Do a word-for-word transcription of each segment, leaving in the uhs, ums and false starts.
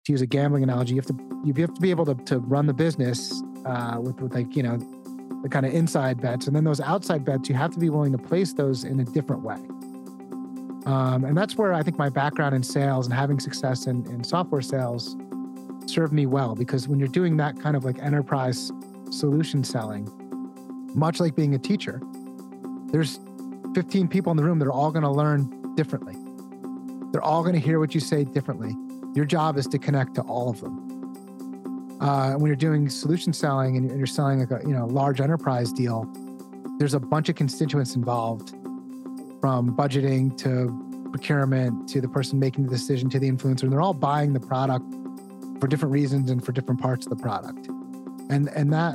to use a gambling analogy, you have to you have to be able to, to run the business uh, with, with like, you know, the kind of inside bets. And then those outside bets, you have to be willing to place those in a different way. Um, and that's where I think my background in sales and having success in, in software sales served me well, because when you're doing that kind of like enterprise solution selling, much like being a teacher, there's fifteen people in the room that are all going to learn differently. They're all going to hear what you say differently. Your job is to connect to all of them. Uh, when you're doing solution selling and you're selling like a you know large enterprise deal, there's a bunch of constituents involved, from budgeting to procurement to the person making the decision to the influencer. And they're all buying the product for different reasons and for different parts of the product. And and that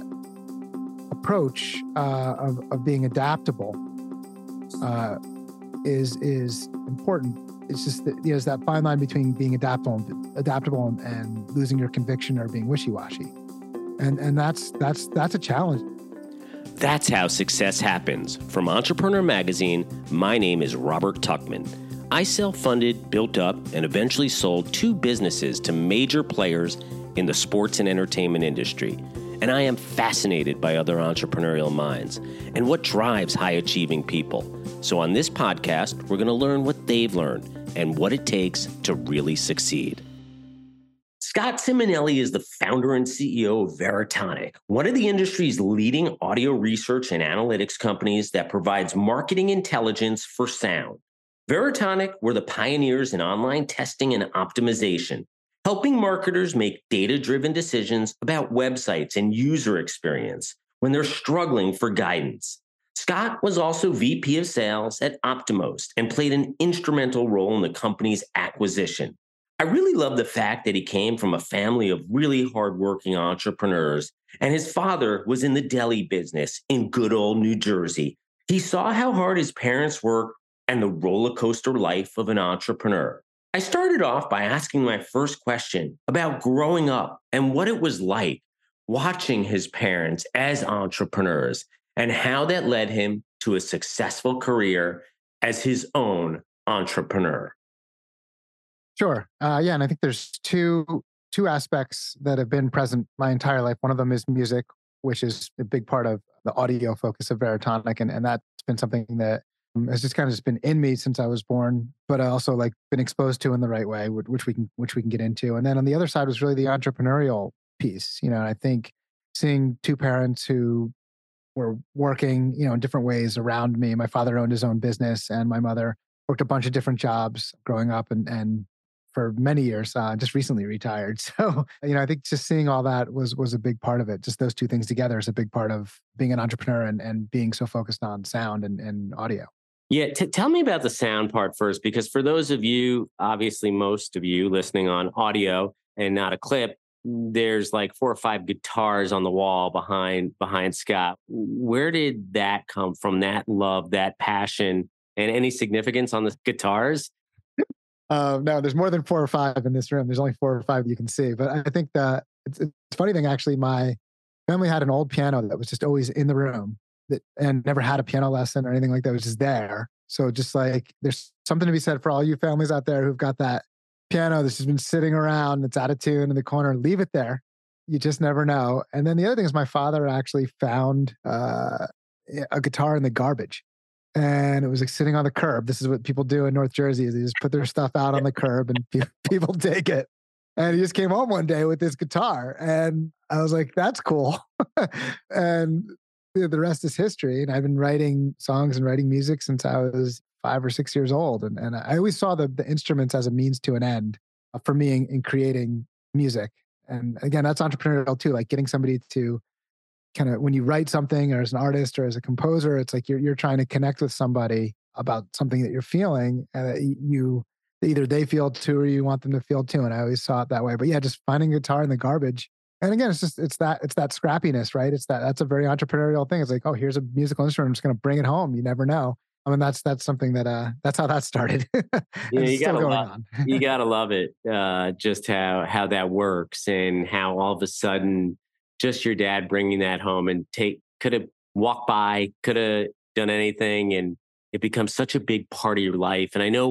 approach uh, of of being adaptable uh, is is important. It's just that, you know, there's that fine line between being adaptable, adaptable and, and losing your conviction or being wishy-washy, and and that's that's that's a challenge. That's how success happens. From Entrepreneur Magazine, my name is Robert Tuckman. I self-funded, built up, and eventually sold two businesses to major players in the sports and entertainment industry. And I am fascinated by other entrepreneurial minds and what drives high-achieving people. So on this podcast, we're going to learn what they've learned and what it takes to really succeed. Scott Simonelli is the founder and C E O of Veritonic, one of the industry's leading audio research and analytics companies that provides marketing intelligence for sound. Veritonic were the pioneers in online testing and optimization, helping marketers make data-driven decisions about websites and user experience when they're struggling for guidance. Scott was also V P of Sales at Optimost and played an instrumental role in the company's acquisition. I really love the fact that he came from a family of really hardworking entrepreneurs, and his father was in the deli business in good old New Jersey. He saw how hard his parents worked and the roller coaster life of an entrepreneur. I started off by asking my first question about growing up and what it was like watching his parents as entrepreneurs and how that led him to a successful career as his own entrepreneur. Sure. Uh, yeah, and I think there's two two aspects that have been present my entire life. One of them is music, which is a big part of the audio focus of Veritonic, and, and that's been something that has just kind of just been in me since I was born, but I also like been exposed to in the right way, which we can which we can get into. And then on the other side was really the entrepreneurial piece. You know, and I think seeing two parents who were working, you know, in different ways around me. My father owned his own business, and my mother worked a bunch of different jobs growing up, and and for many years, uh, just recently retired. So, you know, I think just seeing all that was was a big part of it. Just those two things together is a big part of being an entrepreneur and, and being so focused on sound and, and audio. Yeah, t- tell me about the sound part first, because for those of you, obviously most of you listening on audio and not a clip, there's like four or five guitars on the wall behind behind Scott. Where did that come from? That love, that passion, and any significance on the guitars? Uh, no, there's more than four or five in this room. There's only four or five that you can see. But I think that it's, it's a funny thing, actually. My family had an old piano that was just always in the room that, and never had a piano lesson or anything like that. It was just there. So just like there's something to be said for all you families out there who've got that piano that's just been sitting around, that's out of tune in the corner. Leave it there. You just never know. And then the other thing is my father actually found uh, a guitar in the garbage. And it was like sitting on the curb. This is what people do in North Jersey: is they just put their stuff out on the curb and pe- people take it. And he just came home one day with this guitar, and I was like, "That's cool." And the rest is history. And I've been writing songs and writing music since I was five or six years old. And and I always saw the the instruments as a means to an end for me in, in creating music. And again, that's entrepreneurial too, like getting somebody to kind of, when you write something or as an artist or as a composer, it's like you're you're trying to connect with somebody about something that you're feeling, and that you either they feel too or you want them to feel too. And I always saw it that way. But yeah, just finding a guitar in the garbage. And again, it's just it's that it's that scrappiness, right? It's that that's a very entrepreneurial thing. It's like, oh, here's a musical instrument. I'm just going to bring it home. You never know. I mean, that's that's something that uh that's how that started. Yeah, you gotta love you gotta love it. Uh, just how how that works, and how all of a sudden, just your dad bringing that home and take could have walked by, could have done anything, and it becomes such a big part of your life. And I know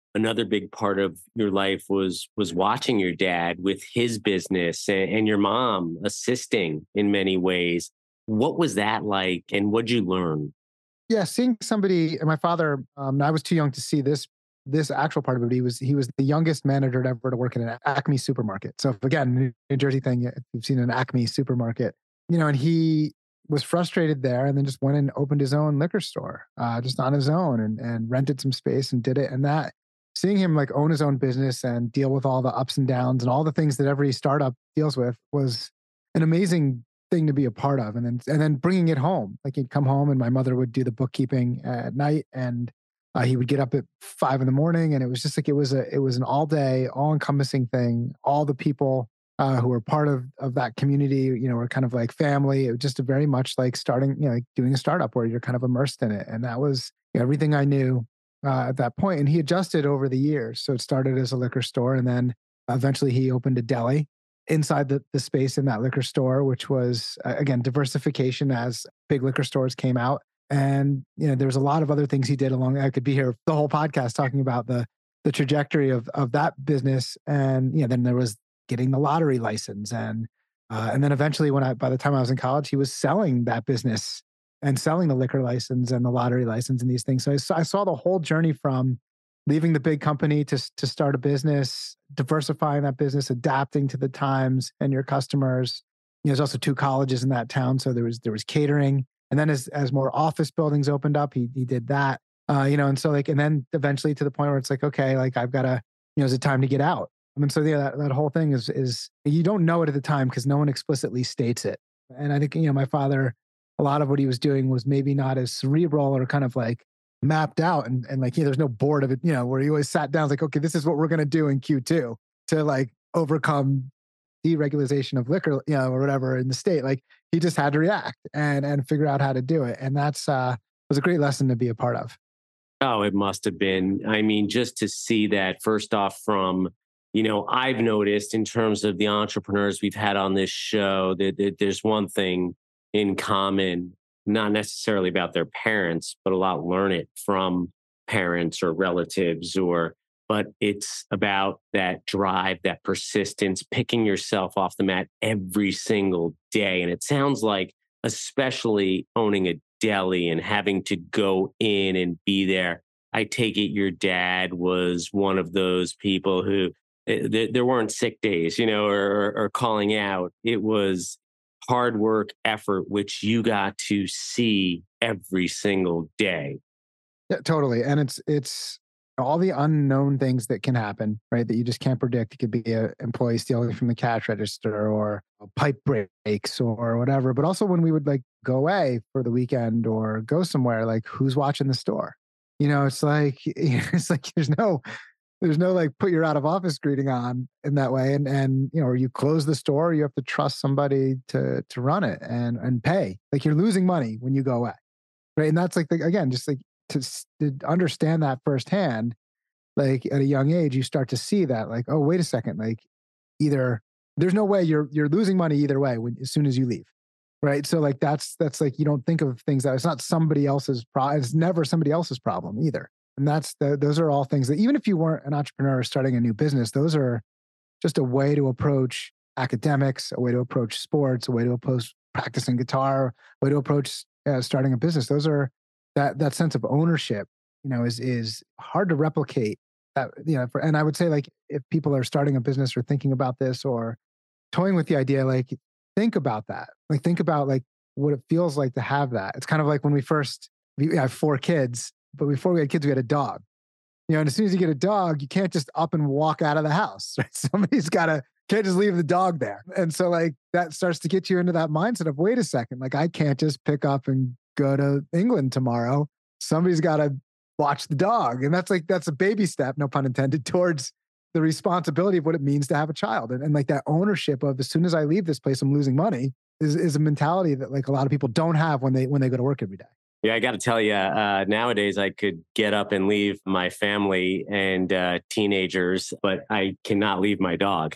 another big part of your life was was watching your dad with his business and, and your mom assisting in many ways. What was that like, and what'd you learn? Yeah, seeing somebody, and my father, um, I was too young to see this this actual part of it. He was he was the youngest manager ever to work in an Acme supermarket. So again, New New Jersey thing, if you've seen an Acme supermarket, you know, and he was frustrated there, and then just went and opened his own liquor store, uh, just on his own, and and rented some space and did it. And that seeing him like own his own business and deal with all the ups and downs and all the things that every startup deals with was an amazing thing to be a part of. And then and then bringing it home, like he'd come home and my mother would do the bookkeeping at night, and uh, he would get up at five in the morning, and it was just like it was a it was an all day, all encompassing thing. All the people uh, who were part of of that community, you know, were kind of like family. It was just a very much like starting, you know, like doing a startup where you're kind of immersed in it, and that was, you know, everything I knew uh, at that point. And he adjusted over the years. So it started as a liquor store, and then eventually he opened a deli inside the, the space in that liquor store, which was, uh, again, diversification as big liquor stores came out. And, you know, there's a lot of other things he did along. I could be here the whole podcast talking about the the trajectory of of that business. And, you know, then there was getting the lottery license. And uh, and then eventually when I, by the time I was in college, he was selling that business and selling the liquor license and the lottery license and these things. So I saw, I saw the whole journey from leaving the big company to to start a business, diversifying that business, adapting to the times and your customers. You know, there's also two colleges in that town, so there was there was catering. And then as as more office buildings opened up, he he did that. Uh, you know, and so like, and then eventually to the point where it's like, okay, like I've got to, you know, is it time to get out? I mean, so yeah, that, that whole thing is is you don't know it at the time because no one explicitly states it. And I think, you know, my father, a lot of what he was doing was maybe not as cerebral or kind of like mapped out, and, and like, you know, there's no board of it, you know, where he always sat down like, okay, this is what we're going to do in Q two to like overcome deregulation of liquor, you know, or whatever in the state. Like he just had to react and, and figure out how to do it. And that's, uh, was a great lesson to be a part of. Oh, it must have been. I mean, just to see that first off from, you know, I've noticed in terms of the entrepreneurs we've had on this show that, that there's one thing in common, not necessarily about their parents, but a lot learn it from parents or relatives, or, but it's about that drive, that persistence, picking yourself off the mat every single day. And it sounds like, especially owning a deli and having to go in and be there. I take it your dad was one of those people who uh, there weren't sick days, you know, or, or calling out. It was hard work, effort, which you got to see every single day. Yeah, totally. And it's, it's, all the unknown things that can happen, right? That you just can't predict. It could be an employee stealing from the cash register or pipe breaks or whatever. But also when we would like go away for the weekend or go somewhere, like who's watching the store? You know, it's like, it's like there's no, there's no like put your out of office greeting on in that way. And, and, you know, or you close the store, you have to trust somebody to, to run it and, and pay. Like you're losing money when you go away. Right. And that's like, the, again, just like, To, to understand that firsthand, like at a young age, you start to see that, like, oh, wait a second, like either there's no way you're you're losing money either way when as soon as you leave, right? So like that's that's like you don't think of things that it's not somebody else's problem. It's never somebody else's problem either, and that's the, those are all things that even if you weren't an entrepreneur or starting a new business, those are just a way to approach academics, a way to approach sports, a way to approach practicing guitar, a way to approach uh, starting a business. Those are that that sense of ownership, you know, is is hard to replicate. That, you know, for, and I would say like if people are starting a business or thinking about this or toying with the idea, like think about that. Like think about like what it feels like to have that. It's kind of like when we first we have four kids, but before we had kids, we had a dog. You know, and as soon as you get a dog, you can't just up and walk out of the house. Right? Somebody's got to can't just leave the dog there. And so like that starts to get you into that mindset of wait a second, like I can't just pick up and go to England tomorrow. Somebody's got to watch the dog. And that's like, that's a baby step, no pun intended, towards the responsibility of what it means to have a child. And, and like that ownership of as soon as I leave this place, I'm losing money is, is a mentality that like a lot of people don't have when they, when they go to work every day. Yeah, I got to tell you, uh, nowadays I could get up and leave my family and uh, teenagers, but I cannot leave my dog.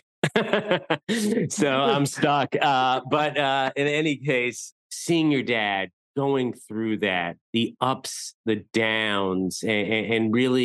So I'm stuck. Uh, but uh, in any case, seeing your dad going through that, the ups, the downs, and, and really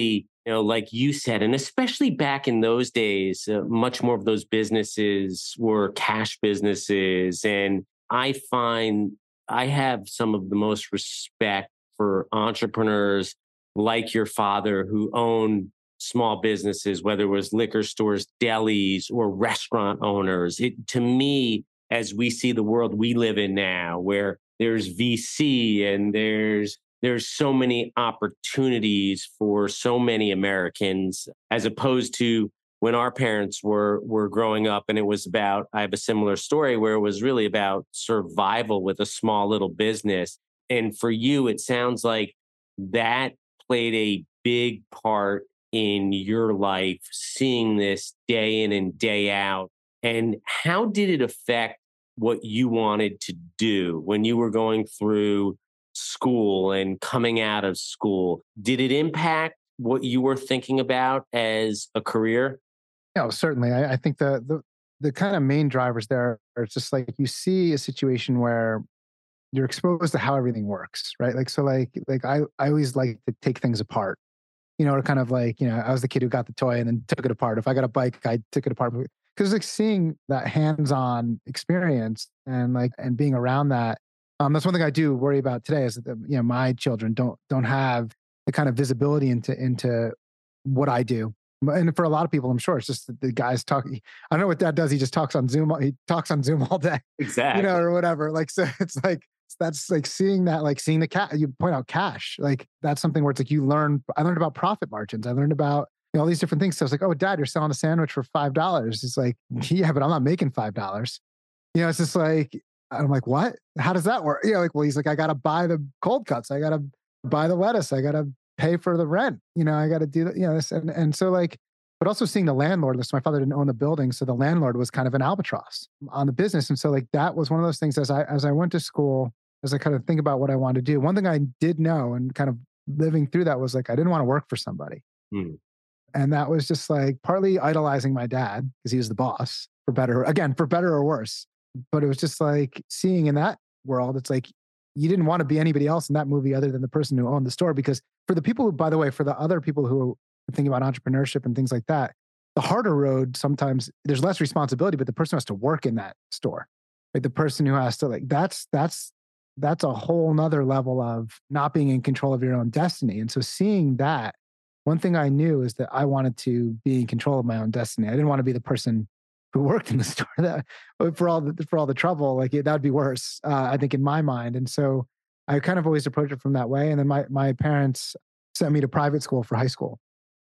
You know, like you said, and especially back in those days, uh, much more of those businesses were cash businesses. And I find I have some of the most respect for entrepreneurs like your father who own small businesses, whether it was liquor stores, delis, or restaurant owners. It, to me, as we see the world we live in now, where there's V C and there's there's so many opportunities for so many Americans, as opposed to when our parents were were growing up, and it was about, I have a similar story where it was really about survival with a small little business. And for you, it sounds like that played a big part in your life, seeing this day in and day out. And how did it affect what you wanted to do when you were going through school and coming out of school? Did it impact what you were thinking about as a career? No, certainly. I, I think the the the kind of main drivers there are just like you see a situation where you're exposed to how everything works, right? Like so, like like I I always like to take things apart, you know, or kind of like you know I was the kid who got the toy and then took it apart. If I got a bike, I took it apart because like seeing that hands-on experience and like and being around that. Um, that's one thing I do worry about today is that you know my children don't don't have the kind of visibility into into what I do. And for a lot of people, I'm sure it's just that the guys talking. I don't know what dad does. He just talks on Zoom. He talks on Zoom all day, you know, Exactly. or whatever. Like, so it's like, that's like seeing that, like seeing the cat, you point out cash. Like that's something where it's like, you learn, I learned about profit margins. I learned about you know, all these different things. So I was like, oh, dad, you're selling a sandwich for five dollars. It's like, yeah, but I'm not making five dollars. You know, it's just like, I'm like, what? How does that work? You know, like, well, he's like, I got to buy the cold cuts. I got to buy the lettuce. I got to pay for the rent. You know, I got to do that, you know, this. And, and so like, but also seeing the landlord list. My father didn't own the building. So the landlord was kind of an albatross on the business. And so like, that was one of those things as I, as I went to school, as I kind of think about what I wanted to do, one thing I did know and kind of living through that was like, I didn't want to work for somebody. Hmm. And that was just like partly idolizing my dad because he was the boss for better, again, for better or worse. But it was just like seeing in that world, it's like you didn't want to be anybody else in that movie other than the person who owned the store. Because for the people who, by the way, for the other people who are thinking about entrepreneurship and things like that, the harder road sometimes there's less responsibility, but the person who has to work in that store, like the person who has to like that's that's that's a whole nother level of not being in control of your own destiny. And so seeing that, one thing I knew is that I wanted to be in control of my own destiny. I didn't want to be the person who worked in the store that for all the for all the trouble, like that would be worse, uh, I think, in my mind. And so I kind of always approached it from that way. And then my my parents sent me to private school for high school,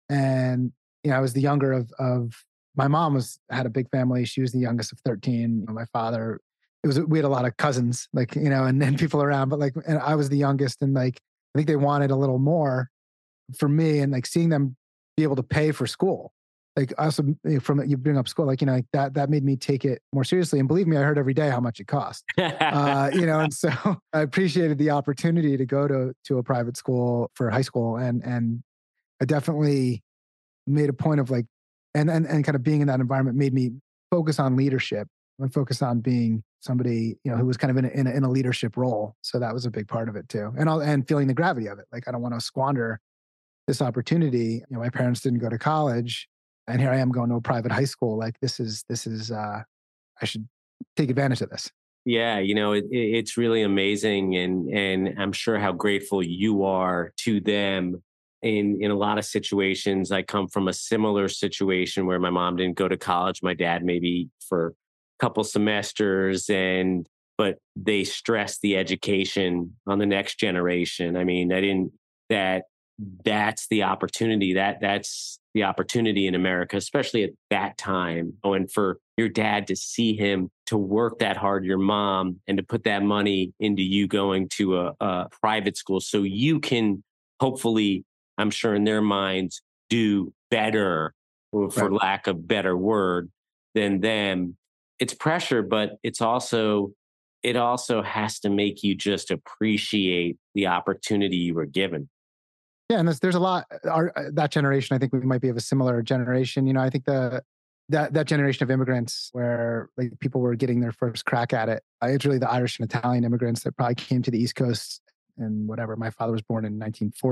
and you know I was the younger of of my mom was had a big family. She was the youngest of thirteen. You know, my father, it was we had a lot of cousins, like you know, and then people around, but like, and I was the youngest, and like I think they wanted a little more for me, and like seeing them be able to pay for school. Like also from you bring up school, like, you know, like that, that made me take it more seriously. And believe me, I heard every day how much it cost, uh, you know, and so I appreciated the opportunity to go to, to a private school for high school. And, and I definitely made a point of like, and, and, and kind of being in that environment made me focus on leadership and focus on being somebody, you know, who was kind of in a, in a, in a leadership role. So that was a big part of it too. And I'll, and feeling the gravity of it. Like, I don't want to squander this opportunity. You know, my parents didn't go to college, and here I am going to a private high school. Like this is, this is, uh, I should take advantage of this. Yeah, you know, it, it- it's really amazing, and and I'm sure how grateful you are to them. In in a lot of situations, I come from a similar situation where my mom didn't go to college, my dad maybe for a couple semesters, and but they stressed the education on the next generation. I mean, I didn't that that's the opportunity that that's the opportunity in America, especially at that time. Oh, and for your dad to see him to work that hard, your mom, and to put that money into you going to a, a private school so you can hopefully, I'm sure in their minds, do better, or for Right. lack of better word, than them. It's pressure, but it's also it also has to make you just appreciate the opportunity you were given. Yeah. And there's, there's a lot, our, uh, that generation, I think we might be of a similar generation. You know, I think the, that, that generation of immigrants where like people were getting their first crack at it, uh, it's really the Irish and Italian immigrants that probably came to the East Coast and whatever. My father was born in nineteen forty.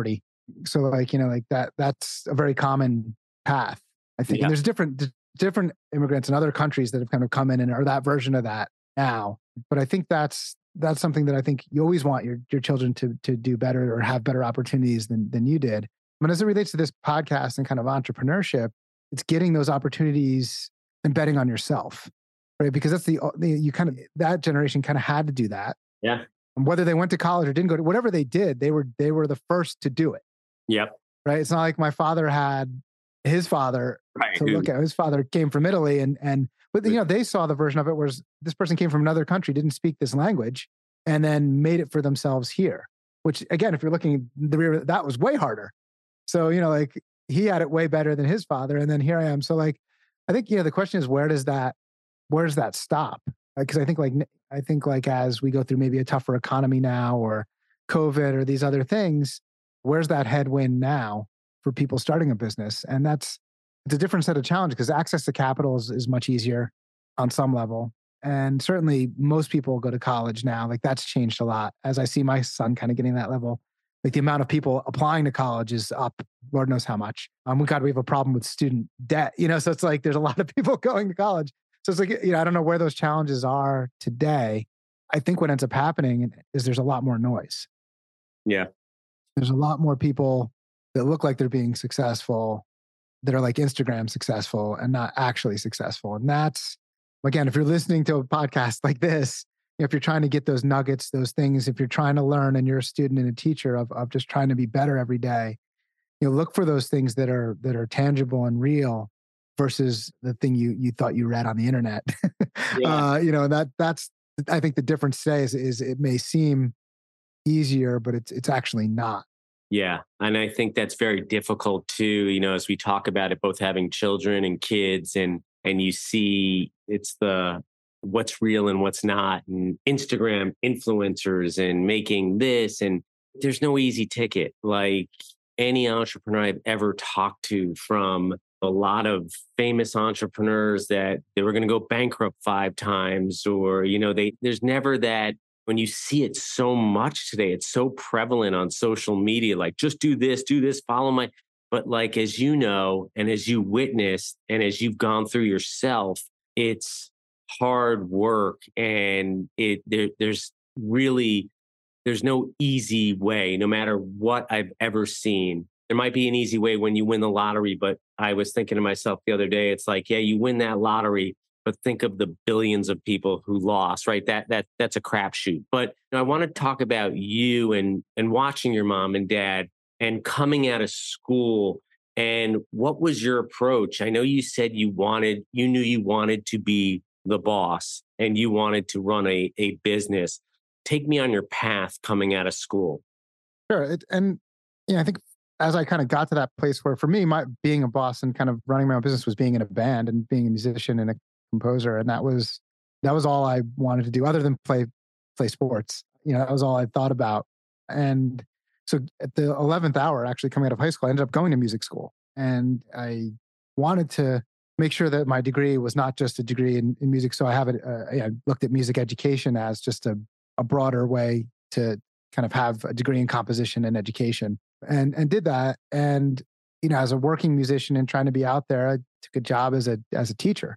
So like, you know, like that, that's a very common path, I think. And Yeah. there's different, d- different immigrants in other countries that have kind of come in and are that version of that now. But I think that's, that's something that I think you always want your, your children to, to do better or have better opportunities than, than you did. But as it relates to this podcast and kind of entrepreneurship, it's getting those opportunities and betting on yourself, right? Because that's the, the you kind of, that generation kind of had to do that. Yeah. And whether they went to college or didn't go to, whatever they did, they were, they were the first to do it. Yep. Right. It's not like my father had his father Right. to look at. His father came from Italy and, and, but you know, they saw the version of it where this person came from another country, didn't speak this language, and then made it for themselves here, which again, if you're looking the rear, that was way harder. So, you know, like he had it way better than his father. And then here I am. So like, I think, you know, the question is, where does that, where does that stop? Because I think like, I think like as we go through maybe a tougher economy now or COVID or these other things, where's that headwind now for people starting a business? And that's, it's a different set of challenges because access to capital is, is much easier on some level. And certainly most people go to college now. Like that's changed a lot as I see my son kind of getting that level. Like the amount of people applying to college is up, Lord knows how much. Um, we got, we have a problem with student debt, you know, so it's like, there's a lot of people going to college. So it's like, you know, I don't know where those challenges are today. I think what ends up happening is there's a lot more noise. Yeah. There's a lot more people that look like they're being successful, that are like Instagram successful and not actually successful. And that's, again, if you're listening to a podcast like this, if you're trying to get those nuggets, those things, if you're trying to learn and you're a student and a teacher of, of just trying to be better every day, you know, look for those things that are, that are tangible and real versus the thing you, you thought you read on the internet. Yeah. uh, you know, that that's, I think the difference today is, is it may seem easier, but it's, it's actually not. Yeah. And I think that's very difficult too, you know, as we talk about it, both having children and kids and, and you see it's the, what's real and what's not, and Instagram influencers and making this, and there's no easy ticket. Like any entrepreneur I've ever talked to, from a lot of famous entrepreneurs that they were going to go bankrupt five times, or, you know, they, there's never that. When you see it so much today, it's so prevalent on social media, like just do this, do this, follow my, but like, as you know, and as you witnessed, and as you've gone through yourself, it's hard work. And it, there, there's really, there's no easy way, no matter what I've ever seen. There might be an easy way when you win the lottery, but I was thinking to myself the other day, it's like, yeah, you win that lottery, but think of the billions of people who lost, right? That that that's a crapshoot. But you know, I want to talk about you and and watching your mom and dad and coming out of school. And what was your approach? I know you said you wanted, you knew you wanted to be the boss and you wanted to run a, a business. Take me on your path coming out of school. Sure. It, and you know, I think as I kind of got to that place where for me, my being a boss and kind of running my own business was being in a band and being a musician and a composer. And that was, that was all I wanted to do other than play, play sports. You know, that was all I thought about. And so at the eleventh hour, actually coming out of high school, I ended up going to music school. And I wanted to make sure that my degree was not just a degree in, in music. So I have it, uh, I looked at music education as just a, a broader way to kind of have a degree in composition and education, and, and did that. And, you know, as a working musician and trying to be out there, I took a job as a, as a teacher.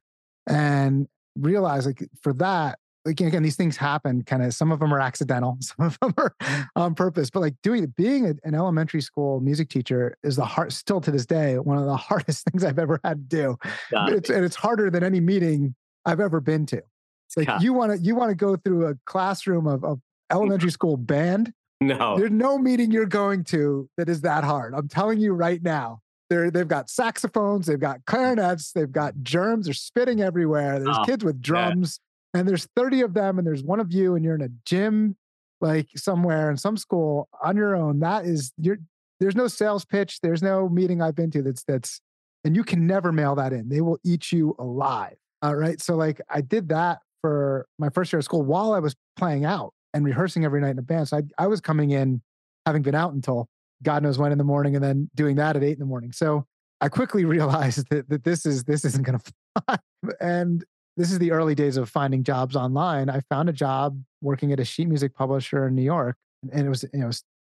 And realize like for that, like again, these things happen kind of, some of them are accidental, some of them are on purpose, but like doing, being a, an elementary school music teacher is the hard, still to this day, one of the hardest things I've ever had to do. It's, and it's harder than any meeting I've ever been to. It's like, God. you want to, you want to go through a classroom of, of elementary school band. No, there's no meeting you're going to that is that hard. I'm telling you right now. They're, they've got saxophones, they've got clarinets, they've got germs, they're spitting everywhere. There's oh, kids with drums, yeah. And there's thirty of them, and there's one of you, and you're in a gym, like somewhere in some school on your own. That is, you're, there's no sales pitch. There's no meeting I've been to that's, that's, and you can never mail that in. They will eat you alive. All right. So like I did that for my first year of school while I was playing out and rehearsing every night in a band. So I, I was coming in, having been out until God knows when in the morning, and then doing that at eight in the morning. So I quickly realized that, that this is, this isn't going to fly. And this is the early days of finding jobs online. I found a job working at a sheet music publisher in New York, and it was, you know, it was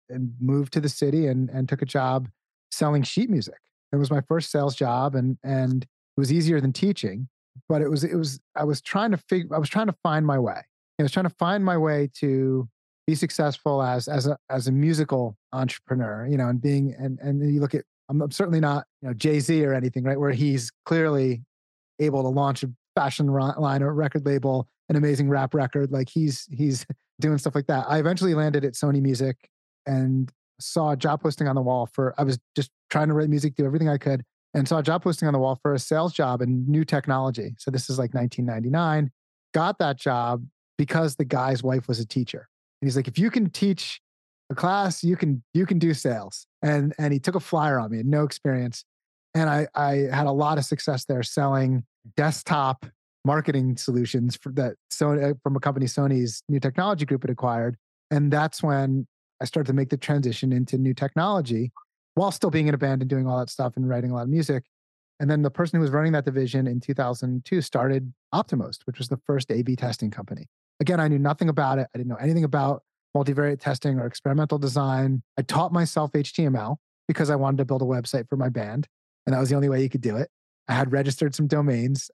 and moved to the city and, and took a job selling sheet music. It was my first sales job, and and it was easier than teaching, but it was it was I was trying to figure I was trying to find my way. I was trying to find my way to be successful as as a as a musical entrepreneur, you know, and being and and then you look at I'm, I'm certainly not, you know, Jay-Z or anything, right? Where he's clearly able to launch a fashion line or record label, an amazing rap record. Like he's he's doing stuff like that. I eventually landed at Sony Music and saw a job posting on the wall for, I was just trying to write music, do everything I could, and saw a job posting on the wall for a sales job in new technology. So this is like nineteen ninety-nine. Got that job because the guy's wife was a teacher. And he's like, if you can teach a class, you can you can do sales. And and he took a flyer on me, no experience. And I I had a lot of success there selling desktop marketing solutions for that Sony, from a company Sony's new technology group had acquired. And that's when I started to make the transition into new technology while still being in a band and doing all that stuff and writing a lot of music. And then the person who was running that division in two thousand two started Optimost, which was the first A B testing company. Again, I knew nothing about it. I didn't know anything about multivariate testing or experimental design. I taught myself H T M L because I wanted to build a website for my band. And that was the only way you could do it. I had registered some domains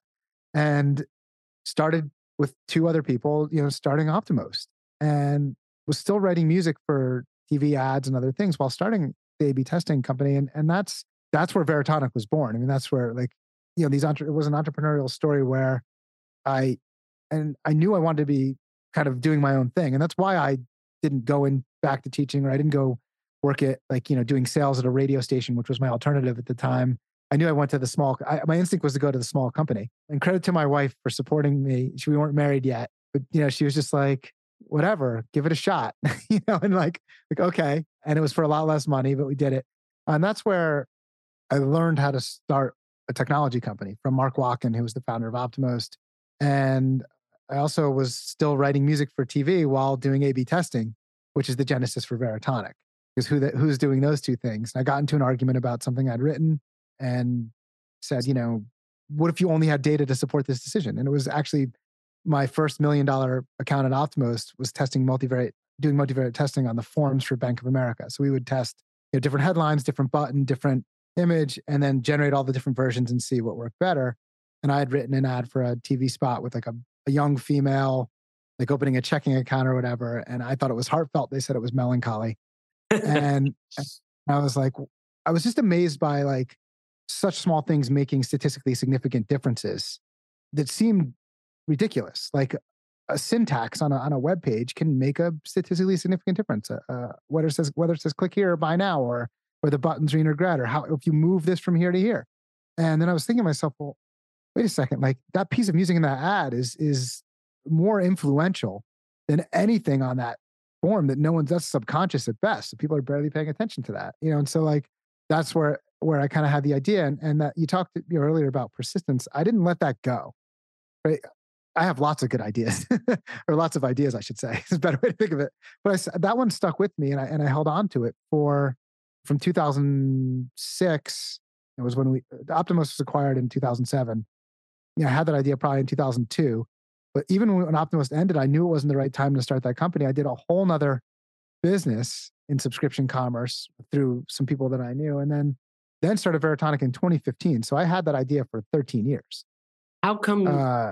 and started with two other people, you know, starting Optimost, and was still writing music for T V ads and other things while starting the A B testing company. And, and that's, that's where Veritonic was born. I mean, that's where, like, you know, these, entre- it was an entrepreneurial story where I, and I knew I wanted to be kind of doing my own thing. And that's why I didn't go in back to teaching, or I didn't go work at, like, you know, doing sales at a radio station, which was my alternative at the time. I knew I went to the small, I, my instinct was to go to the small company. And credit to my wife for supporting me. She, we weren't married yet, but, you know, she was just like, whatever, give it a shot, you know, and like, like, okay. And it was for a lot less money, but we did it. And that's where I learned how to start a technology company from Mark Watkin, who was the founder of Optimost. And I also was still writing music for T V while doing A B testing, which is the genesis for Veritonic. Because who that, who's doing those two things? And I got into an argument about something I'd written and said, you know, what if you only had data to support this decision? And it was actually my first million dollar account at Optimost was testing multivariate, doing multivariate testing on the forms for Bank of America. So we would test, you know, different headlines, different button, different image, and then generate all the different versions and see what worked better. And I had written an ad for a T V spot with like a, a young female, like opening a checking account or whatever. And I thought it was heartfelt. They said it was melancholy. And I was like, I was just amazed by like such small things making statistically significant differences that seemed ridiculous. Like a syntax on a, on a web page can make a statistically significant difference. Uh, uh, whether it says, whether it says click here or buy now, or, or the buttons green or red, or how, if you move this from here to here. And then I was thinking to myself, well, wait a second, like that piece of music in that ad is, is more influential than anything on that form that no one's, that's subconscious at best. So people are barely paying attention to that, you know? And so like, that's where, where I kind of had the idea. And, and that you talked to, you know, earlier about persistence. I didn't let that go. Right? I have lots of good ideas or lots of ideas, I should say. It's a better way to think of it. But I, that one stuck with me, and I, and I held on to it for, from two thousand six. It was when we, Optimost was acquired in two thousand seven. You know, I had that idea probably in two thousand two. But even when Optimost ended, I knew it wasn't the right time to start that company. I did a whole nother business in subscription commerce through some people that I knew, and then, then started Veritonic in twenty fifteen. So I had that idea for thirteen years. How come, Uh,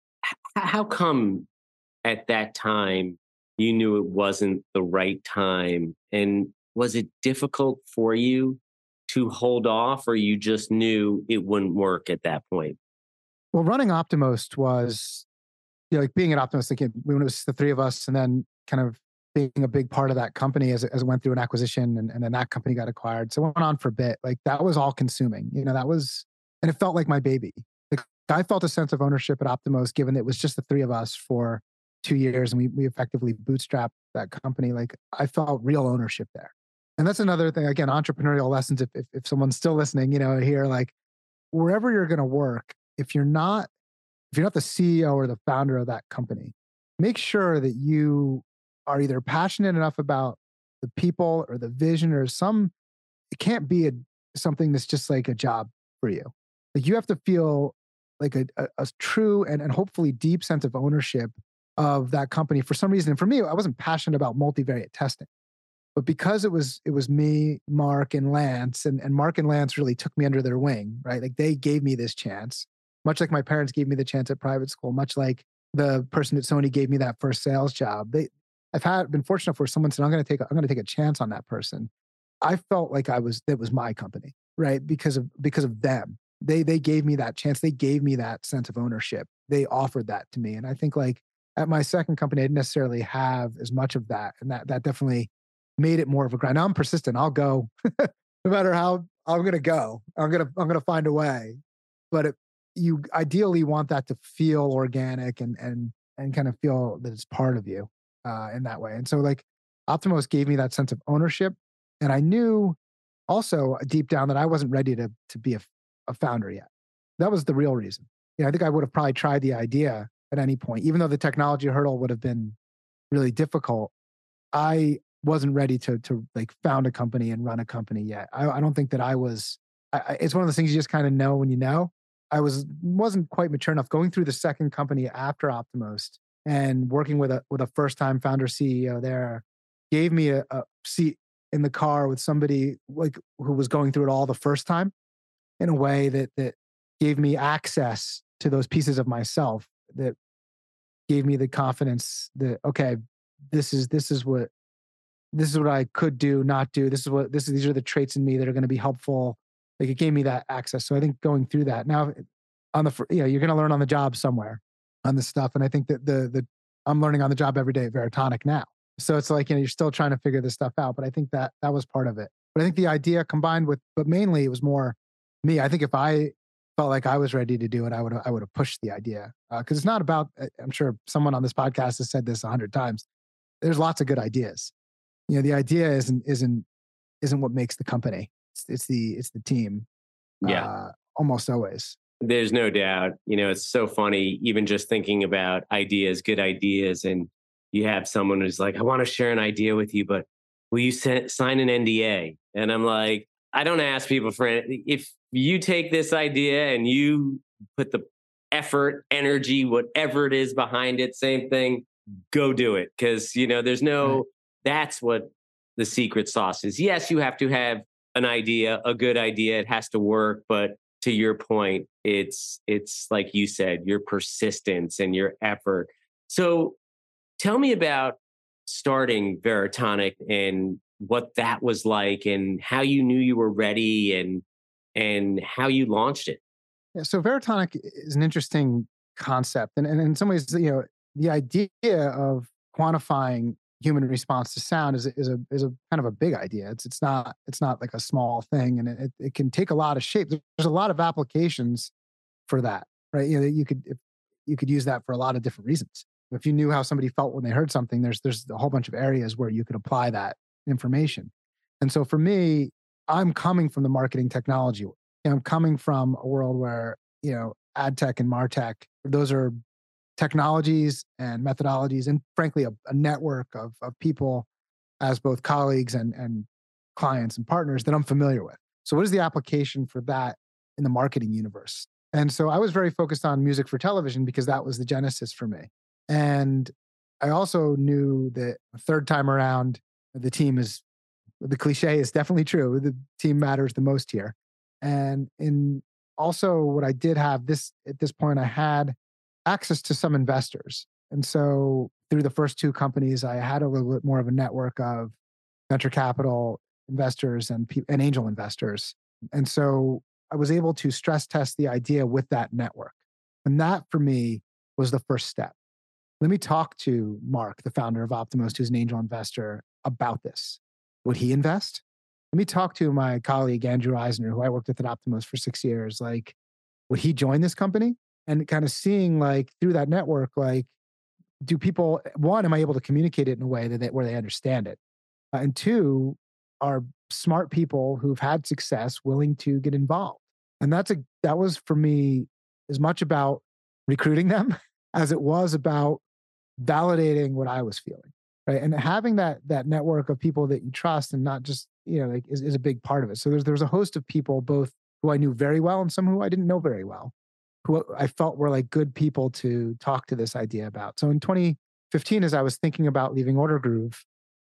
how come at that time you knew it wasn't the right time? And was it difficult for you to hold off, or you just knew it wouldn't work at that point? Well, running Optimost was, you know, like being at Optimost, like when it was the three of us, and then kind of being a big part of that company as it, as it went through an acquisition, and, and then that company got acquired. So it went on for a bit. Like that was all consuming, you know, that was, and it felt like my baby. Like I felt a sense of ownership at Optimost, given that it was just the three of us for two years and we, we effectively bootstrapped that company. Like I felt real ownership there. And that's another thing, again, entrepreneurial lessons. If, if, if someone's still listening, you know, here, like wherever you're going to work, if you're not, if you're not the C E O or the founder of that company, make sure that you are either passionate enough about the people or the vision or some, it can't be a, something that's just like a job for you. Like you have to feel like a, a, a true and, and hopefully deep sense of ownership of that company for some reason. And for me, I wasn't passionate about multivariate testing. But because it was it was me, Mark, and Lance, and, and Mark and Lance really took me under their wing, right? Like they gave me this chance, much like my parents gave me the chance at private school, much like the person at Sony gave me that first sales job. They I've had been fortunate where someone said, I'm gonna take a, I'm gonna take a chance on that person. I felt like I was that was my company, right? Because of because of them. They they gave me that chance. They gave me that sense of ownership. They offered that to me. And I think like at my second company, I didn't necessarily have as much of that. And that that definitely made it more of a grind. Now I'm persistent. I'll go no matter how I'm going to go. I'm going to, I'm going to find a way. But it, you ideally want that to feel organic and, and, and kind of feel that it's part of you uh, in that way. And so like Optimost gave me that sense of ownership. And I knew also deep down that I wasn't ready to, to be a, a founder yet. That was the real reason. You know, I think I would have probably tried the idea at any point, even though the technology hurdle would have been really difficult. I wasn't ready to to like found a company and run a company yet. I, I don't think that I was. I, I- it's one of those things you just kind of know when you know. I was wasn't quite mature enough. Going through the second company after Optimost and working with a with a first time founder C E O there gave me a, a seat in the car with somebody like who was going through it all the first time in a way that that gave me access to those pieces of myself that gave me the confidence that okay, this is this is what this is what I could do, not do. This is what this is. These are the traits in me that are going to be helpful. Like it gave me that access. So I think going through that now, on the fir- you know, you're going to learn on the job somewhere on this stuff. And I think that the the I'm learning on the job every day at Veritonic now. So it's like you know you're still trying to figure this stuff out. But I think that that was part of it. But I think the idea combined with, but mainly it was more me. I think if I felt like I was ready to do it, I would I would have pushed the idea because it's not about. I'm sure someone on this podcast has said this a hundred times. There's lots of good ideas. You know, the idea isn't isn't isn't what makes the company. It's, it's the it's the team. Yeah. Uh, almost always. There's no doubt. You know, it's so funny, even just thinking about ideas, good ideas, and you have someone who's like, I want to share an idea with you, but will you sa- sign an N D A? And I'm like, I don't ask people for it. If you take this idea and you put the effort, energy, whatever it is behind it, same thing, go do it. Cause, you know, there's no, Right. that's what the secret sauce is. Yes, you have to have an idea, a good idea. It has to work, but to your point, it's it's like you said, your persistence and your effort. So tell me about starting Veritonic and what that was like and how you knew you were ready and and how you launched it. Yeah, so Veritonic is an interesting concept, and, and in some ways, you know, the idea of quantifying human response to sound is a, is a is a kind of a big idea. It's it's not it's not like a small thing, and it, it can take a lot of shape. There's a lot of applications for that, right? You know, you could if, you could use that for a lot of different reasons. If you knew how somebody felt when they heard something, there's there's a whole bunch of areas where you could apply that information. And so for me, I'm coming from the marketing technology. You know, I'm coming from a world where you know ad tech and martech, those are technologies and methodologies, and frankly, a, a network of of people as both colleagues and and clients and partners that I'm familiar with. So, what is the application for that in the marketing universe? And so, I was very focused on music for television because that was the genesis for me. And I also knew that a third time around, the team is the cliche is definitely true. The team matters the most here. And in also, what I did have this at this point, I had access to some investors. And so through the first two companies, I had a little bit more of a network of venture capital investors and, pe- and angel investors. And so I was able to stress test the idea with that network. And that for me was the first step. Let me talk to Mark, the founder of Optimost, who's an angel investor, about this. Would he invest? Let me talk to my colleague, Andrew Eisner, who I worked with at Optimost for six years. Like, would he join this company? And kind of seeing like through that network, like, do people, one, am I able to communicate it in a way that they, where they understand it? Uh, and two, are smart people who've had success willing to get involved? And that's a, that was for me as much about recruiting them as it was about validating what I was feeling. Right. And having that, that network of people that you trust and not just, you know, like is, is a big part of it. So there's, there's a host of people, both who I knew very well and some who I didn't know very well, who I felt were like good people to talk to this idea about. So in twenty fifteen, as I was thinking about leaving Order Groove,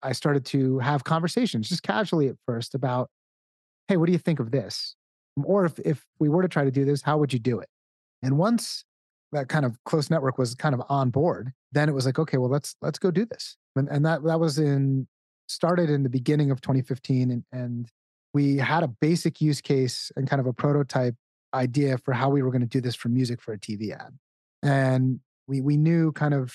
I started to have conversations just casually at first about, hey, what do you think of this? Or if, if we were to try to do this, how would you do it? And once that kind of close network was kind of on board, then it was like, okay, well, let's let's go do this. And, and that that was in started in the beginning of twenty fifteen, and, and we had a basic use case and kind of a prototype idea for how we were going to do this for music for a T V ad. And we we knew kind of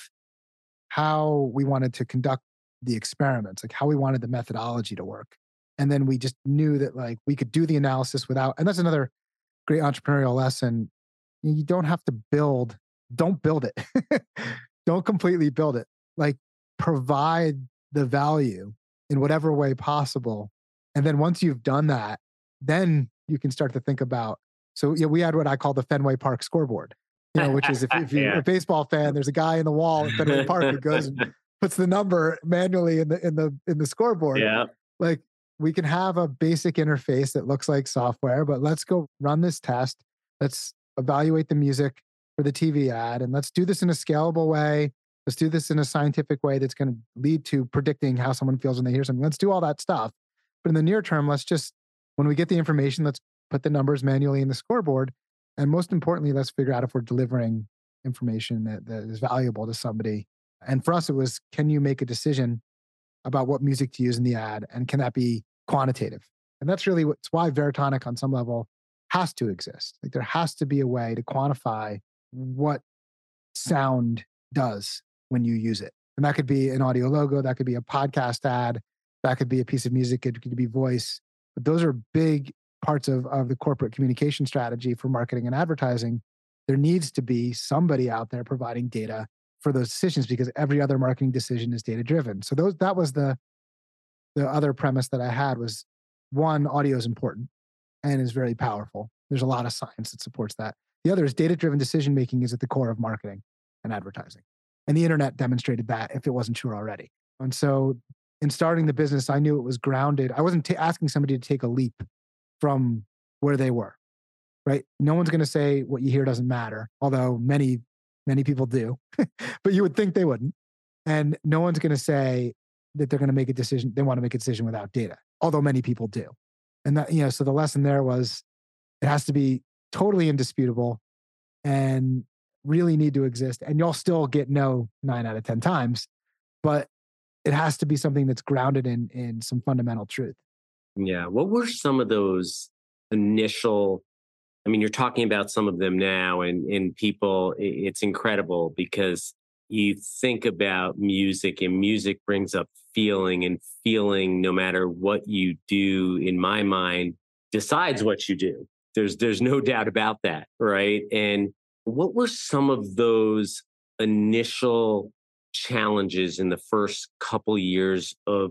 how we wanted to conduct the experiments, like how we wanted the methodology to work. And then we just knew that like we could do the analysis without, and that's another great entrepreneurial lesson. You don't have to build, don't build it. Don't completely build it. Like provide the value in whatever way possible. And then once you've done that, then you can start to think about, so yeah, we had what I call the Fenway Park scoreboard, you know, which is if, if you're yeah. a baseball fan, there's a guy in the wall at Fenway Park who goes and puts the number manually in the in the in the scoreboard. Yeah. Like we can have a basic interface that looks like software, but let's go run this test. Let's evaluate the music for the T V ad, and let's do this in a scalable way. Let's do this in a scientific way that's going to lead to predicting how someone feels when they hear something. Let's do all that stuff. But in the near term, let's just, when we get the information, let's put the numbers manually in the scoreboard. And most importantly, let's figure out if we're delivering information that, that is valuable to somebody. And for us, it was, can you make a decision about what music to use in the ad? And can that be quantitative? And that's really what's why Veritonic on some level has to exist. Like there has to be a way to quantify what sound does when you use it. And that could be an audio logo, that could be a podcast ad, that could be a piece of music, it could be voice. But those are big parts of, of the corporate communication strategy for marketing and advertising. There needs to be somebody out there providing data for those decisions because every other marketing decision is data driven. So those that was the the other premise that I had was one, audio is important and is very powerful. There's a lot of science that supports that. The other is data-driven decision-making is at the core of marketing and advertising. And the internet demonstrated that if it wasn't true already. And so in starting the business, I knew it was grounded. I wasn't t- asking somebody to take a leap from where they were, right? No one's going to say what you hear doesn't matter, although many, many people do, but you would think they wouldn't. And no one's going to say that they're going to make a decision. They want to make a decision without data, although many people do. And that, you know, so the lesson there was it has to be totally indisputable and really need to exist. And you'll still get no nine out of ten times, but it has to be something that's grounded in, in some fundamental truth. Yeah. What were some of those initial, I mean, you're talking about some of them now and, and people, it's incredible because you think about music and music brings up feeling and feeling, no matter what you do, in my mind, decides what you do. There's, there's no doubt about that. Right. And what were some of those initial challenges in the first couple years of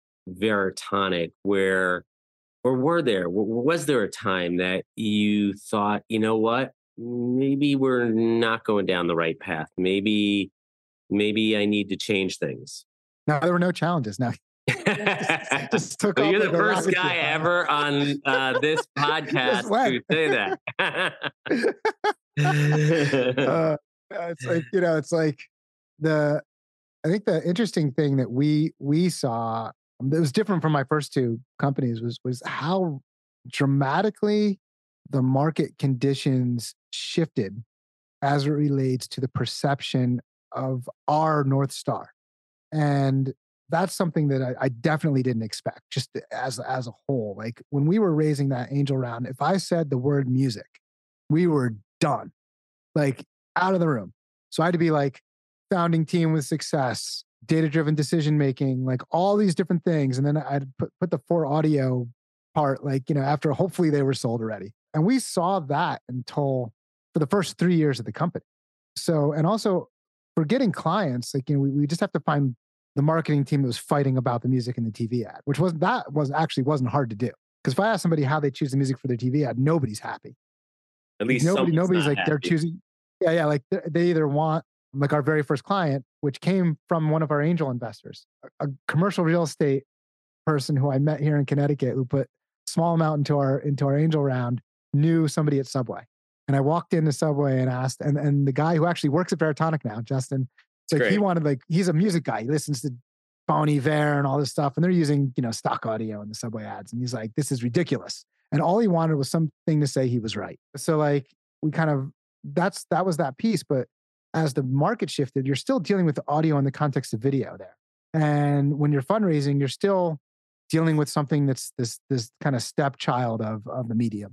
Veritonic where, or were there, was there a time that you thought, you know what, maybe we're not going down the right path. Maybe, maybe I need to change things. No, there were no challenges. No. just, just took well, you're the first guy ever on uh, this podcast to say that. uh, it's like, you know, it's like the, I think the interesting thing that we, we saw that was different from my first two companies was, was how dramatically the market conditions shifted as it relates to the perception of our North Star. And that's something that I, I definitely didn't expect, just as, as a whole. Like when we were raising that angel round, if I said the word music, we were done, like out of the room. So I had to be like founding team with success, data-driven decision-making, like all these different things. And then I'd put, put the for audio part, like, you know, after hopefully they were sold already. And we saw that until for the first three years of the company. So, and also for getting clients, like, you know, we, we just have to find the marketing team that was fighting about the music in the T V ad, which wasn't, that was actually wasn't hard to do. Because if I ask somebody how they choose the music for their T V ad, nobody's happy. At least nobody, nobody's like, happy. They're choosing. Yeah, yeah. Like they either want, like our very first client, which came from one of our angel investors, a, a commercial real estate person who I met here in Connecticut who put a small amount into our, into our angel round, knew somebody at Subway. And I walked into Subway and asked, and, and the guy who actually works at Veritonic now, Justin, it's like Great. He wanted, like, he's a music guy. He listens to Bon Iver and all this stuff. And they're using, you know, stock audio in the subway ads. And he's like, this is ridiculous. And all he wanted was something to say he was right. So like we kind of, that's, that was that piece. But as the market shifted, you're still dealing with the audio in the context of video there. And when you're fundraising, you're still dealing with something that's this, this kind of stepchild of, of the medium.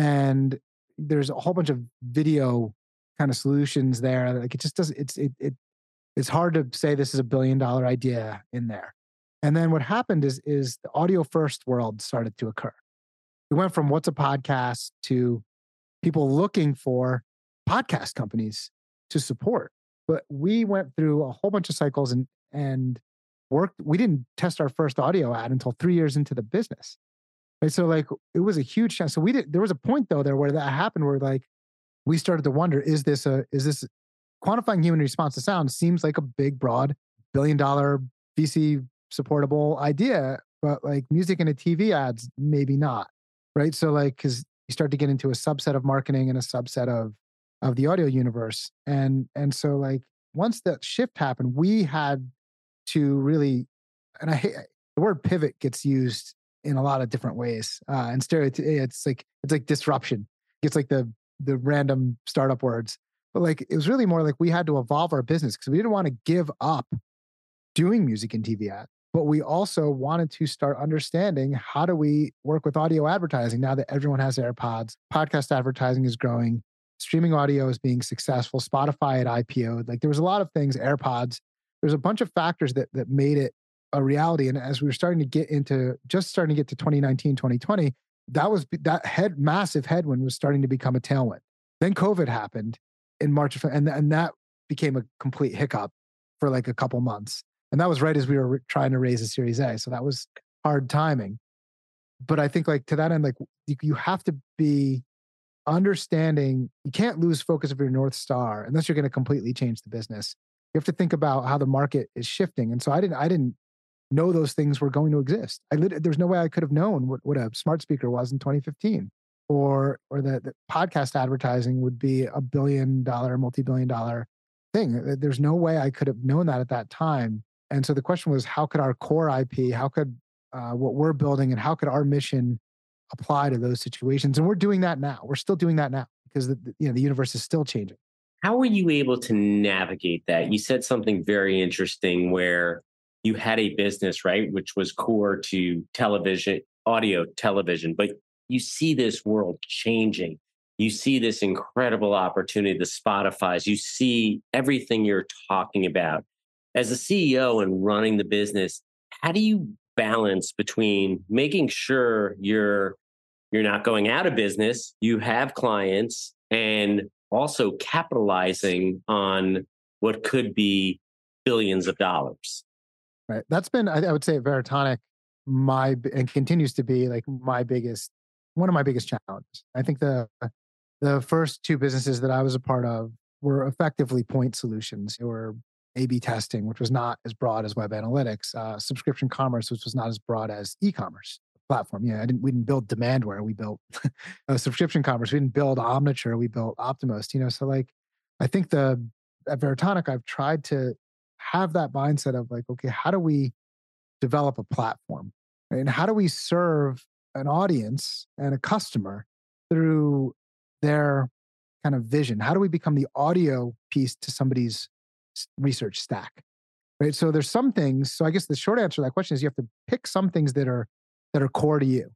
And there's a whole bunch of video kind of solutions there. Like it just doesn't, it's, it, it, it's hard to say this is a billion dollar idea in there. And then what happened is, is the audio first world started to occur. We went from what's a podcast to people looking for podcast companies to support. But we went through a whole bunch of cycles and, and worked. We didn't test our first audio ad until three years into the business. Right? So like it was a huge chance. So we did, there was a point though there where that happened where like we started to wonder, is this a, is this quantifying human response to sound seems like a big, broad, billion dollar V C supportable idea, but like music and a T V ads, maybe not. Right. So like, cause you start to get into a subset of marketing and a subset of, of the audio universe. And, and so like, once that shift happened, we had to really, and I hate the word pivot gets used in a lot of different ways. Uh, and stereotype, it's like, it's like disruption. It's like the, the random startup words. But like, it was really more like we had to evolve our business because we didn't want to give up doing music and T V ads, but we also wanted to start understanding how do we work with audio advertising now that everyone has AirPods, podcast advertising is growing, streaming audio is being successful, Spotify had I P O'd. Like there was a lot of things, AirPods, there's a bunch of factors that that made it a reality. And as we were starting to get into, just starting to get to twenty nineteen, twenty twenty, that was, that head massive headwind was starting to become a tailwind. Then COVID happened in March, of, and, and that became a complete hiccup for like a couple months. And that was right as we were trying to raise a Series A. So that was hard timing. But I think like to that end, like you, you have to be understanding, you can't lose focus of your North Star unless you're going to completely change the business. You have to think about how the market is shifting. And so I didn't, I didn't know those things were going to exist. I lit, there's no way I could have known what, what a smart speaker was in twenty fifteen, or or that the podcast advertising would be a billion dollar, multi-billion dollar thing. There's no way I could have known that at that time. And so the question was, how could our core I P, how could uh, what we're building, and how could our mission apply to those situations? And we're doing that now. We're still doing that now because the, you know the universe is still changing. How were you able to navigate that? You said something very interesting where you had a business, right, which was core to television, audio, television, but you see this world changing. You see this incredible opportunity, the Spotify's, you see everything you're talking about. As a C E O and running the business, how do you balance between making sure you're you're not going out of business, you have clients, and also capitalizing on what could be billions of dollars? Right. That's been, I, I would say at Veritonic, my, and continues to be like my biggest, one of my biggest challenges. I think the, the first two businesses that I was a part of were effectively point solutions. They were A B testing, which was not as broad as web analytics, uh, subscription commerce, which was not as broad as e-commerce platform. Yeah, I didn't, we didn't build Demandware. We built uh, subscription commerce. We didn't build Omniture. We built Optimist, you know, so like, I think the, at Veritonic, I've tried to have that mindset of like, okay, how do we develop a platform? And how do we serve an audience and a customer through their kind of vision? How do we become the audio piece to somebody's research stack? Right. So there's some things. So I guess the short answer to that question is you have to pick some things that are that are core to you.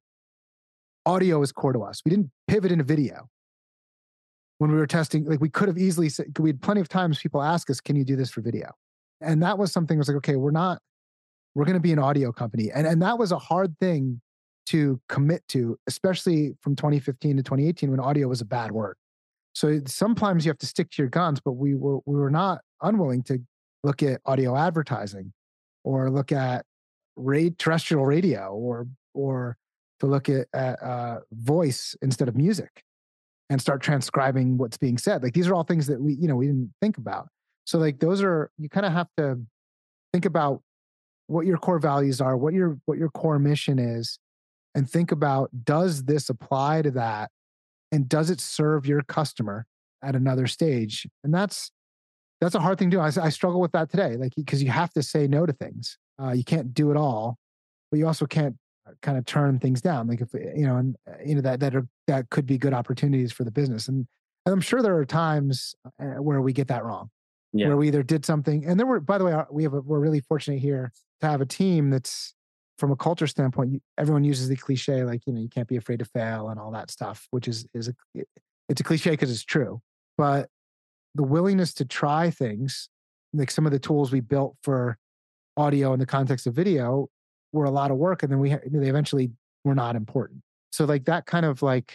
Audio is core to us. We didn't pivot into video. When we were testing, like we could have easily said, we had plenty of times people ask us, can you do this for video? And that was something that was like, okay, we're not, we're going to be an audio company. And, and that was a hard thing to commit to, especially from twenty fifteen to twenty eighteen when audio was a bad word. So sometimes you have to stick to your guns, but we were, we were not unwilling to look at audio advertising or look at rate, terrestrial radio or, or to look at, at uh, voice instead of music and start transcribing what's being said. Like these are all things that we, you know, we didn't think about. So like those are, you kind of have to think about what your core values are, what your, what your core mission is, and think about, does this apply to that? And does it serve your customer at another stage? And that's, that's a hard thing to do. I, I struggle with that today, like, because you have to say no to things. Uh, you can't do it all, but you also can't kind of turn things down. Like if you know, and uh, you know that that are, that could be good opportunities for the business. And, and I'm sure there are times uh, where we get that wrong, Yeah. where we either did something. And then we're, by the way, we have a, we're really fortunate here to have a team that's from a culture standpoint. You, everyone uses the cliche like you know you can't be afraid to fail and all that stuff, which is is a, it's a cliche because it's true. But the willingness to try things, like some of the tools we built for audio in the context of video, were a lot of work, and then we they eventually were not important. So like that kind of like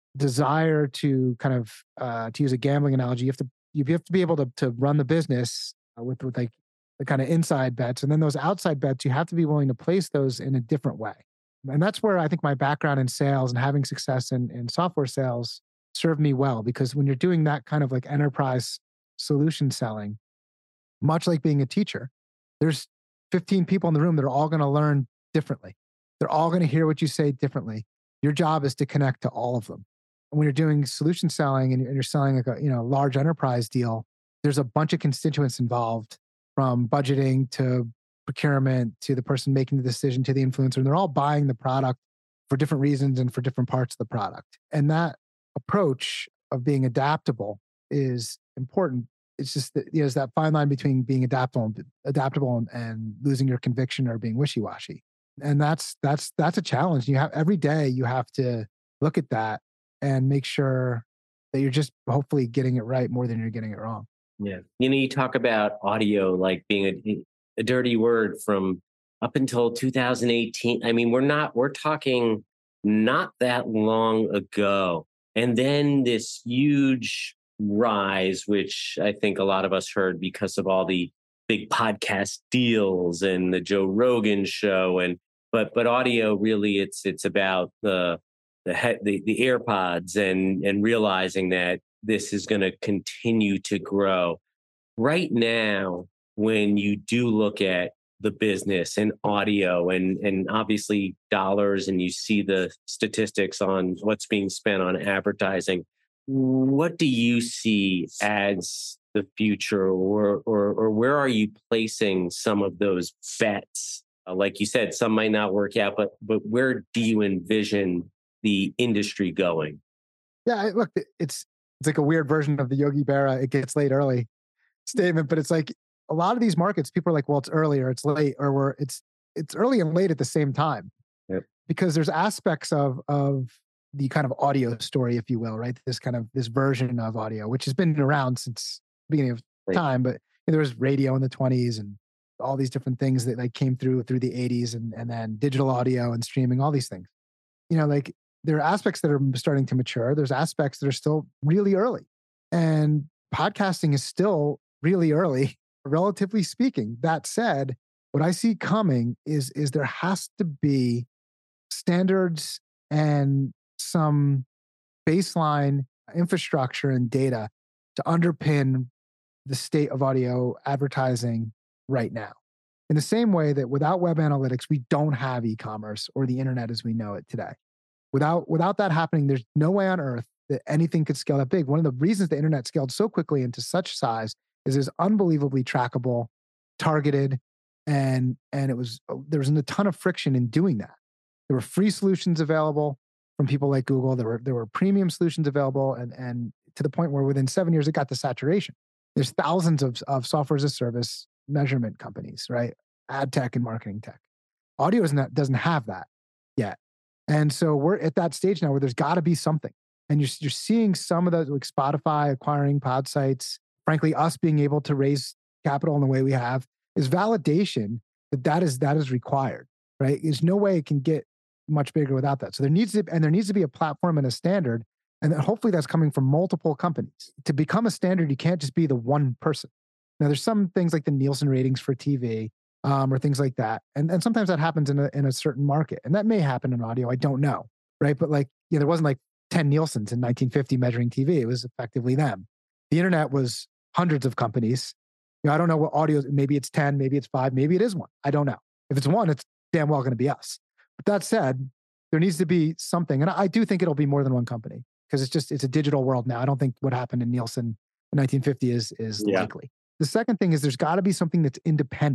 desire to kind of uh, to use a gambling analogy, you have to you have to be able to to run the business with with like the kind of inside bets, and then those outside bets you have to be willing to place those in a different way. And that's where I think my background in sales and having success in in software sales served me well, because when you're doing that kind of like enterprise solution selling, much like being a teacher, there's fifteen people in the room that are all going to learn differently. They're all going to hear what you say differently. Your job is to connect to all of them. And when you're doing solution selling and you're selling like a you know large enterprise deal, there's a bunch of constituents involved, from budgeting to procurement to the person making the decision to the influencer. And they're all buying the product for different reasons and for different parts of the product. And that approach of being adaptable is important. It's just that there's that fine line between being adaptable and adaptable and, and losing your conviction or being wishy-washy. And that's that's that's a challenge. You have every day you have to look at that and make sure that you're just hopefully getting it right more than you're getting it wrong. Yeah. You know, you talk about audio like being a, a dirty word from up until two thousand eighteen. I mean, we're not, we're talking not that long ago. And then this huge rise, which I think a lot of us heard because of all the big podcast deals and the Joe Rogan show. And, but, but audio really, it's, it's about the, the, he- the, the AirPods and, and realizing that this is going to continue to grow. Right now, when you do look at the business and audio and, and obviously dollars, and you see the statistics on what's being spent on advertising, what do you see as the future, or, or, or where are you placing some of those bets? Uh, like you said, some might not work out, but, but where do you envision the industry going? Yeah, look, it's it's like a weird version of the Yogi Berra "it gets late early" statement, but it's like a lot of these markets, people are like, well, it's early or it's late, or we're it's it's early and late at the same time. Yep. Because there's aspects of of the kind of audio story, if you will, right? This kind of this version of audio, which has been around since the beginning of Right. time, but you know, there was radio in the twenties and all these different things that like came through through the eighties, and and then digital audio and streaming, all these things. You know, like there are aspects that are starting to mature. There's aspects that are still really early. And podcasting is still really early, relatively speaking. That said, what I see coming is, is there has to be standards and some baseline infrastructure and data to underpin the state of audio advertising right now. In the same way that without web analytics, we don't have e-commerce or the internet as we know it today. Without, without that happening, there's no way on earth that anything could scale that big. One of the reasons the internet scaled so quickly into such size is it's unbelievably trackable, targeted, and, and it was, there was a ton of friction in doing that. There were free solutions available from people like Google. There were, there were premium solutions available, and, and to the point where within seven years, it got to saturation. There's thousands of, of software as a service measurement companies, right? Ad tech and marketing tech. Audio isn't, doesn't have that yet. And so we're at that stage now where there's got to be something. And you're, you're seeing some of those, like Spotify acquiring pod sites, frankly, us being able to raise capital in the way we have is validation that that is, that is required, right? There's no way it can get much bigger without that. So there needs to, and there needs to be a platform and a standard. And then hopefully that's coming from multiple companies. To become a standard, you can't just be the one person. Now there's some things like the Nielsen ratings for T V, um, or things like that. And, and sometimes that happens in a, in a certain market. And that may happen in audio. I don't know. Right. But like, yeah, there wasn't like ten Nielsen's in nineteen fifty measuring T V. It was effectively them. The internet was hundreds of companies. You know, I don't know what audio is. Maybe it's ten, maybe it's five, maybe it is one. I don't know. If it's one, it's damn well going to be us. But that said, there needs to be something. And I do think it'll be more than one company, because it's just, it's a digital world now. I don't think what happened in Nielsen in nineteen fifty is, is Yeah. likely. The second thing is there's got to be something that's independent.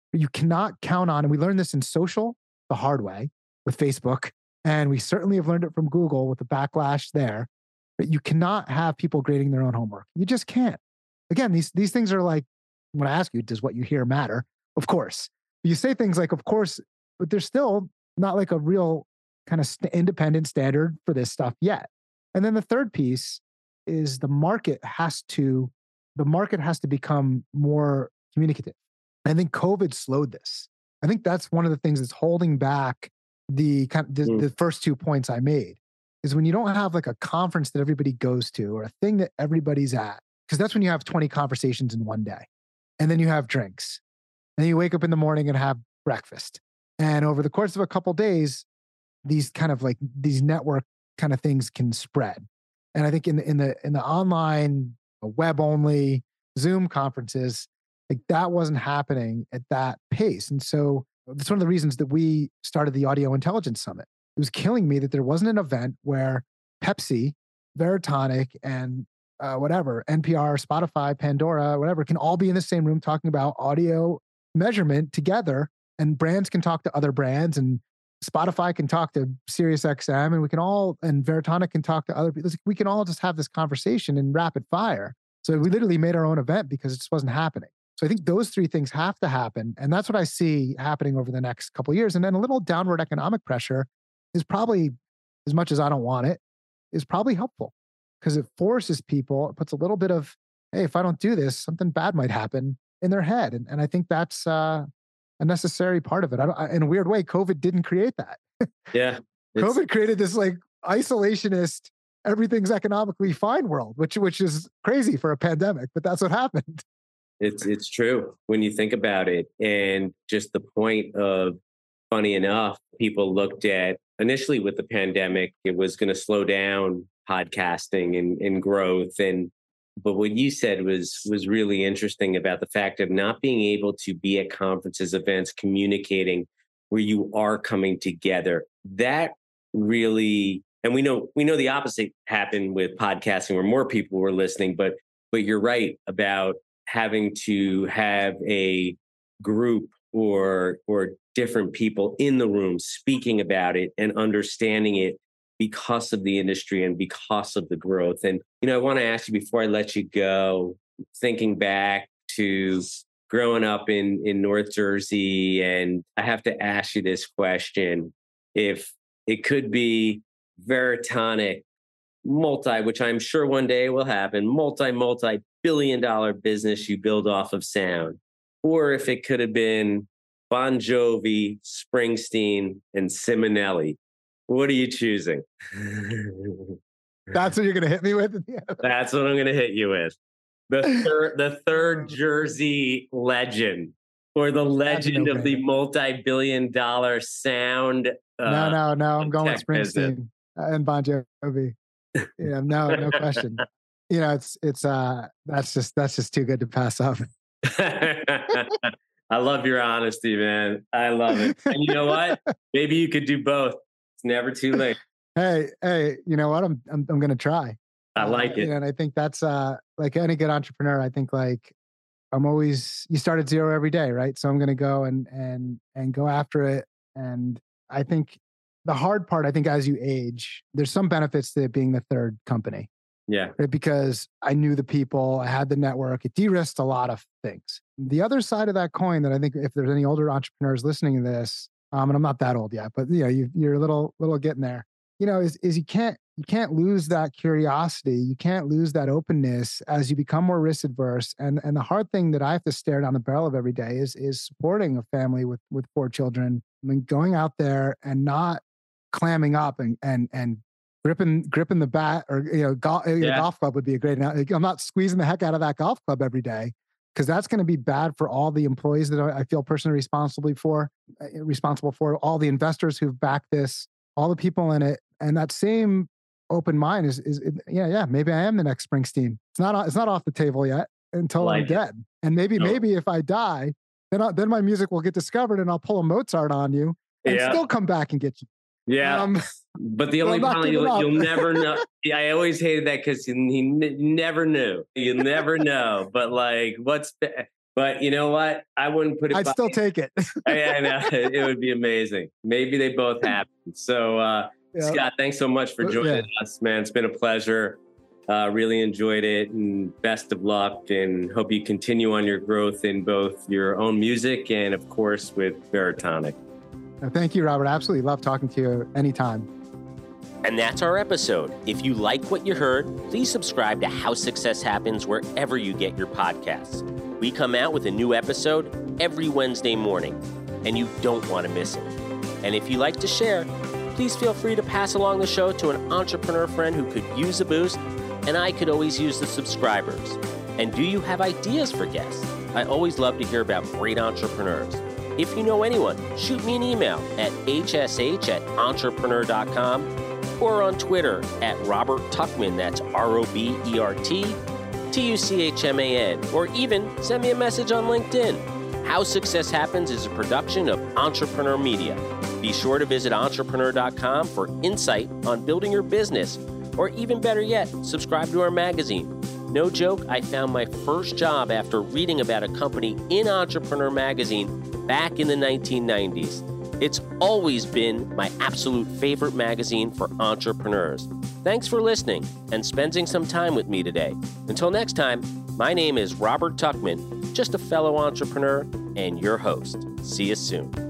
You cannot count on, and we learned this in social the hard way with Facebook, and we certainly have learned it from Google with the backlash there, but you cannot have people grading their own homework. You just can't. Again, these, these things are like, when I ask you, does what you hear matter? Of course. You say things like, of course, but there's still not like a real kind of st- independent standard for this stuff yet. And then the third piece is the market has to, the market has to become more communicative. I think COVID slowed this. I think that's one of the things that's holding back the kind of the, mm. the first two points I made is when you don't have like a conference that everybody goes to or a thing that everybody's at, because that's when you have twenty conversations in one day. And then you have drinks. And then you wake up in the morning and have breakfast. And over the course of a couple of days, these kind of like these network kind of things can spread. And I think in the in the in the online web only Zoom conferences, like that wasn't happening at that pace. And so that's one of the reasons that we started the Audio Intelligence Summit. It was killing me that there wasn't an event where Pepsi, Veritonic, and uh, whatever, N P R, Spotify, Pandora, whatever, can all be in the same room talking about audio measurement together, and brands can talk to other brands, and Spotify can talk to Sirius X M, and we can all, and Veritonic can talk to other people. We can all just have this conversation in rapid fire. So we literally made our own event because it just wasn't happening. So I think those three things have to happen. And that's what I see happening over the next couple of years. And then a little downward economic pressure is probably, as much as I don't want it, is probably helpful because it forces people, it puts a little bit of, hey, if I don't do this, something bad might happen in their head. And, and I think that's uh, a necessary part of it. I don't, I, in a weird way, COVID didn't create that. Yeah. COVID created this like isolationist, everything's economically fine world, which which is crazy for a pandemic, but that's what happened. It's it's true when you think about it. And just the point of, funny enough, people looked at initially with the pandemic, it was going to slow down podcasting and, and growth. And but what you said was was really interesting about the fact of not being able to be at conferences, events, communicating where you are coming together. That really, and we know we know the opposite happened with podcasting where more people were listening, but but you're right about having to have a group or or different people in the room speaking about it and understanding it because of the industry and because of the growth. And, you know, I want to ask you before I let you go, thinking back to growing up in, in North Jersey, and I have to ask you this question. If it could be Veritonic, multi, which I'm sure one day will happen, multi, multi billion dollar business you build off of sound, or if it could have been Bon Jovi, Springsteen, and Simonelli, what are you choosing? That's what you're going to hit me with? That's what I'm going to hit you with. The third, the third Jersey legend, or the legend no of the multi-billion dollar sound. Uh, no, no, no. I'm going with Springsteen and Bon Jovi. Yeah, no, no question. You know, it's it's uh, that's just that's just too good to pass up. I love your honesty, man. I love it. And you know what? Maybe you could do both. It's never too late. Hey, hey, you know what? I'm I'm I'm gonna try. I like uh, it. You know, and I think that's uh like any good entrepreneur, I think like I'm always you start at zero every day, right? So I'm gonna go and and and go after it. And I think the hard part, I think as you age, there's some benefits to it being the third company. Yeah. Right? Because I knew the people, I had the network, it de-risked a lot of things. The other side of that coin that I think if there's any older entrepreneurs listening to this, um, and I'm not that old yet, but you know, you, you're a little, little getting there, you know, is, is you can't, you can't lose that curiosity. You can't lose that openness as you become more risk adverse. And, and the hard thing that I have to stare down the barrel of every day is, is supporting a family with, with four children. I mean, going out there and not clamming up and, and, and gripping, gripping the bat or, you know, golf, yeah. golf club would be a great, I'm not squeezing the heck out of that golf club every day, because that's going to be bad for all the employees that I feel personally responsibly for, responsible for, all the investors who've backed this, all the people in it. And that same open mind is, is yeah, yeah, maybe I am the next Springsteen. It's not, it's not off the table yet until like I'm it. dead. And maybe, no. maybe if I die, then, I, then my music will get discovered and I'll pull a Mozart on you and yeah. still come back and get you. Yeah. Um, but the only problem you'll, you'll never know. Yeah, I always hated that because he, he n- never knew. You never know. But like, what's But you know what? I wouldn't put it I'd by still take it. I, I know. It would be amazing. Maybe they both happen. So, uh, yeah. Scott, thanks so much for joining yeah. us, man. It's been a pleasure. Uh, really enjoyed it, and best of luck, and hope you continue on your growth in both your own music and, of course, with Veritonic. Thank you, Robert. Absolutely love talking to you anytime. And that's our episode. If you like what you heard, please subscribe to How Success Happens wherever you get your podcasts. We come out with a new episode every Wednesday morning, and you don't want to miss it. And if you like to share, please feel free to pass along the show to an entrepreneur friend who could use a boost, and I could always use the subscribers. And do you have ideas for guests? I always love to hear about great entrepreneurs. If you know anyone, shoot me an email at h s h at entrepreneur dot com or on Twitter at Robert Tuchman, that's R O B E R T T U C H M A N, or even send me a message on LinkedIn. How Success Happens is a production of Entrepreneur Media. Be sure to visit entrepreneur dot com for insight on building your business, or even better yet, subscribe to our magazine. No joke, I found my first job after reading about a company in Entrepreneur Magazine back in the nineteen nineties. It's always been my absolute favorite magazine for entrepreneurs. Thanks for listening and spending some time with me today. Until next time, my name is Robert Tuchman, just a fellow entrepreneur and your host. See you soon.